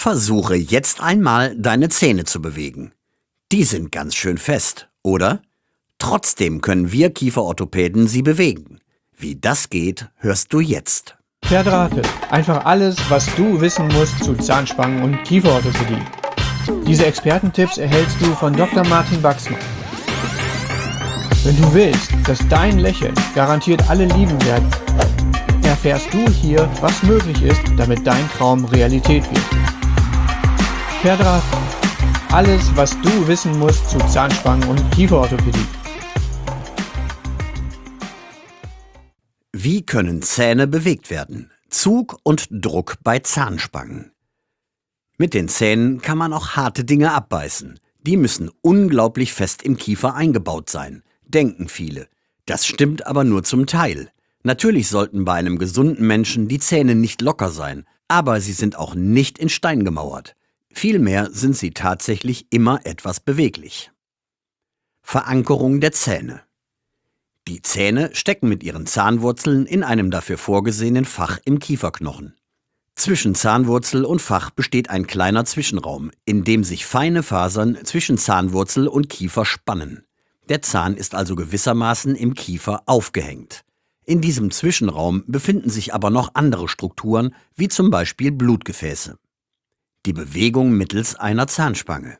Versuche jetzt einmal, deine Zähne zu bewegen. Die sind ganz schön fest, oder? Trotzdem können wir Kieferorthopäden sie bewegen. Wie das geht, hörst du jetzt. Verdrahtet. Einfach alles, was du wissen musst zu Zahnspangen und Kieferorthopädie. Diese Expertentipps erhältst du von Dr. Martin Wachsmann. Wenn du willst, dass dein Lächeln garantiert alle lieben werden, erfährst du hier, was möglich ist, damit dein Traum Realität wird. Verdrahtet. Alles, was du wissen musst zu Zahnspangen und Kieferorthopädie. Wie können Zähne bewegt werden? Zug und Druck bei Zahnspangen. Mit den Zähnen kann man auch harte Dinge abbeißen. Die müssen unglaublich fest im Kiefer eingebaut sein, denken viele. Das stimmt aber nur zum Teil. Natürlich sollten bei einem gesunden Menschen die Zähne nicht locker sein, aber sie sind auch nicht in Stein gemauert. Vielmehr sind sie tatsächlich immer etwas beweglich. Verankerung der Zähne. Die Zähne stecken mit ihren Zahnwurzeln in einem dafür vorgesehenen Fach im Kieferknochen. Zwischen Zahnwurzel und Fach besteht ein kleiner Zwischenraum, in dem sich feine Fasern zwischen Zahnwurzel und Kiefer spannen. Der Zahn ist also gewissermaßen im Kiefer aufgehängt. In diesem Zwischenraum befinden sich aber noch andere Strukturen, wie zum Beispiel Blutgefäße. Die Bewegung mittels einer Zahnspange.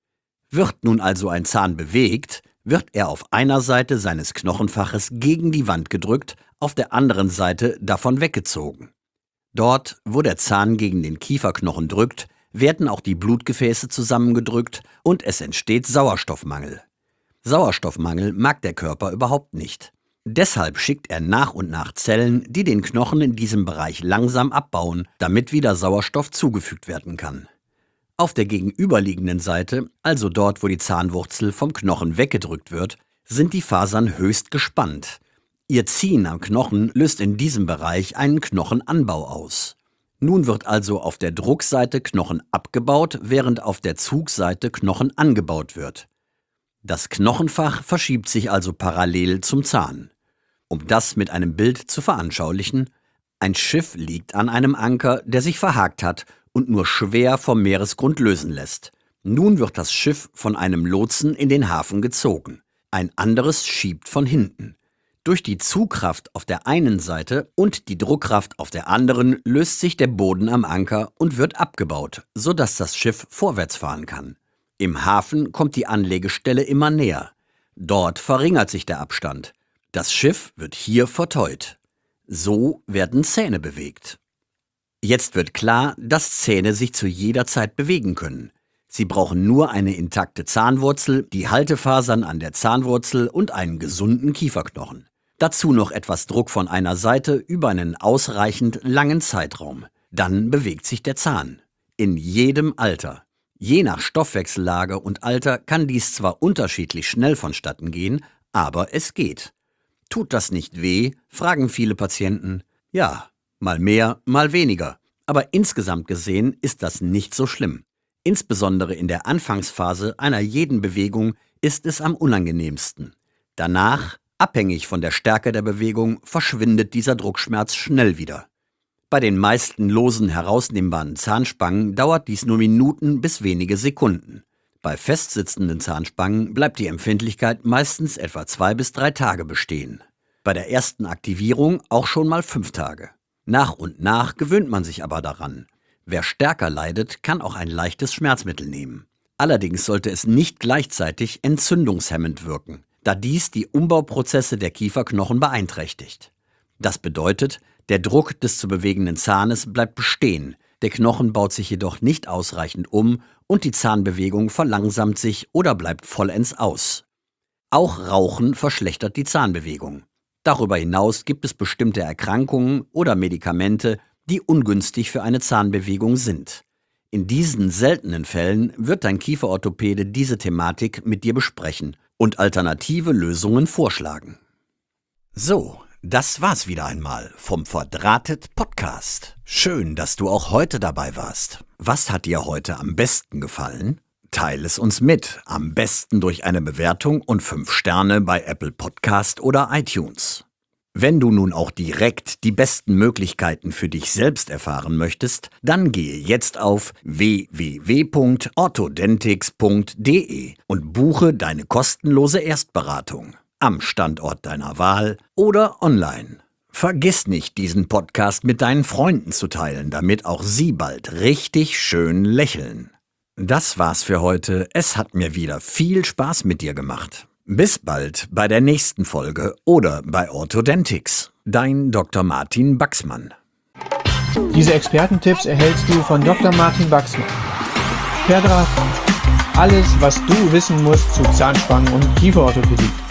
Wird nun also ein Zahn bewegt, wird er auf einer Seite seines Knochenfaches gegen die Wand gedrückt, auf der anderen Seite davon weggezogen. Dort, wo der Zahn gegen den Kieferknochen drückt, werden auch die Blutgefäße zusammengedrückt und es entsteht Sauerstoffmangel. Sauerstoffmangel mag der Körper überhaupt nicht. Deshalb schickt er nach und nach Zellen, die den Knochen in diesem Bereich langsam abbauen, damit wieder Sauerstoff zugefügt werden kann. Auf der gegenüberliegenden Seite, also dort, wo die Zahnwurzel vom Knochen weggedrückt wird, sind die Fasern höchst gespannt. Ihr Ziehen am Knochen löst in diesem Bereich einen Knochenanbau aus. Nun wird also auf der Druckseite Knochen abgebaut, während auf der Zugseite Knochen angebaut wird. Das Knochenfach verschiebt sich also parallel zum Zahn. Um das mit einem Bild zu veranschaulichen: Ein Schiff liegt an einem Anker, der sich verhakt hat und nur schwer vom Meeresgrund lösen lässt. Nun wird das Schiff von einem Lotsen in den Hafen gezogen. Ein anderes schiebt von hinten. Durch die Zugkraft auf der einen Seite und die Druckkraft auf der anderen löst sich der Boden am Anker und wird abgebaut, sodass das Schiff vorwärts fahren kann. Im Hafen kommt die Anlegestelle immer näher. Dort verringert sich der Abstand. Das Schiff wird hier verteut. So werden Zähne bewegt. Jetzt wird klar, dass Zähne sich zu jeder Zeit bewegen können. Sie brauchen nur eine intakte Zahnwurzel, die Haltefasern an der Zahnwurzel und einen gesunden Kieferknochen. Dazu noch etwas Druck von einer Seite über einen ausreichend langen Zeitraum. Dann bewegt sich der Zahn. In jedem Alter. Je nach Stoffwechsellage und Alter kann dies zwar unterschiedlich schnell vonstatten gehen, aber es geht. Tut das nicht weh, fragen viele Patienten. Ja, mal mehr, mal weniger. Aber insgesamt gesehen ist das nicht so schlimm. Insbesondere in der Anfangsphase einer jeden Bewegung ist es am unangenehmsten. Danach, abhängig von der Stärke der Bewegung, verschwindet dieser Druckschmerz schnell wieder. Bei den meisten losen herausnehmbaren Zahnspangen dauert dies nur Minuten bis wenige Sekunden. Bei festsitzenden Zahnspangen bleibt die Empfindlichkeit meistens etwa 2 bis 3 Tage bestehen. Bei der ersten Aktivierung auch schon mal 5 Tage. Nach und nach gewöhnt man sich aber daran. Wer stärker leidet, kann auch ein leichtes Schmerzmittel nehmen. Allerdings sollte es nicht gleichzeitig entzündungshemmend wirken, da dies die Umbauprozesse der Kieferknochen beeinträchtigt. Das bedeutet, der Druck des zu bewegenden Zahnes bleibt bestehen, der Knochen baut sich jedoch nicht ausreichend um und die Zahnbewegung verlangsamt sich oder bleibt vollends aus. Auch Rauchen verschlechtert die Zahnbewegung. Darüber hinaus gibt es bestimmte Erkrankungen oder Medikamente, die ungünstig für eine Zahnbewegung sind. In diesen seltenen Fällen wird dein Kieferorthopäde diese Thematik mit dir besprechen und alternative Lösungen vorschlagen. So, das war's wieder einmal vom Verdrahtet Podcast. Schön, dass du auch heute dabei warst. Was hat dir heute am besten gefallen? Teile es uns mit, am besten durch eine Bewertung und 5 Sterne bei Apple Podcast oder iTunes. Wenn du nun auch direkt die besten Möglichkeiten für dich selbst erfahren möchtest, dann gehe jetzt auf www.orthodentix.de und buche deine kostenlose Erstberatung am Standort deiner Wahl oder online. Vergiss nicht, diesen Podcast mit deinen Freunden zu teilen, damit auch sie bald richtig schön lächeln. Das war's für heute. Es hat mir wieder viel Spaß mit dir gemacht. Bis bald bei der nächsten Folge oder bei Orthodentix. Dein Dr. Martin Baxmann. Diese Expertentipps erhältst du von Dr. Martin Baxmann. Per Draht. Alles, was du wissen musst zu Zahnspangen und Kieferorthopädie.